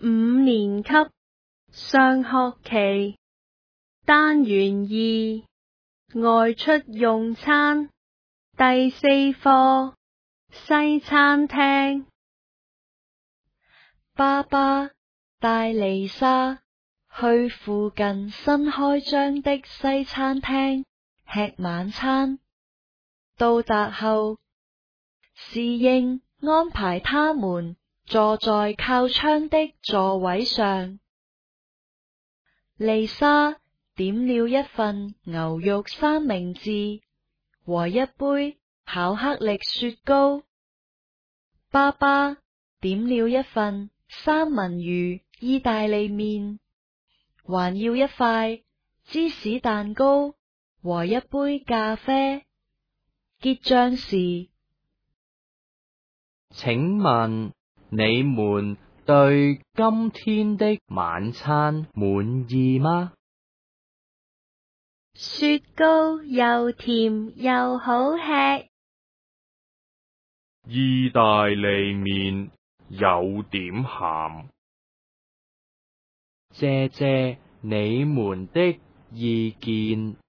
5年級上學期單元2外出用餐第4課西餐廳。 爸爸帶麗莎去附近新開張的西餐廳吃晚餐。到達後，侍應安排他們坐在靠窗的座位上。麗莎點了一份牛肉三明治和一杯巧克力雪糕。爸爸點了一份三文魚意大利麵，還要一塊芝士蛋糕和一杯咖啡。結賬時， 請問你們對今天的晚餐滿意嗎？ 雪糕又甜又好吃。 意大利麵有點鹹。 謝謝你們的意見。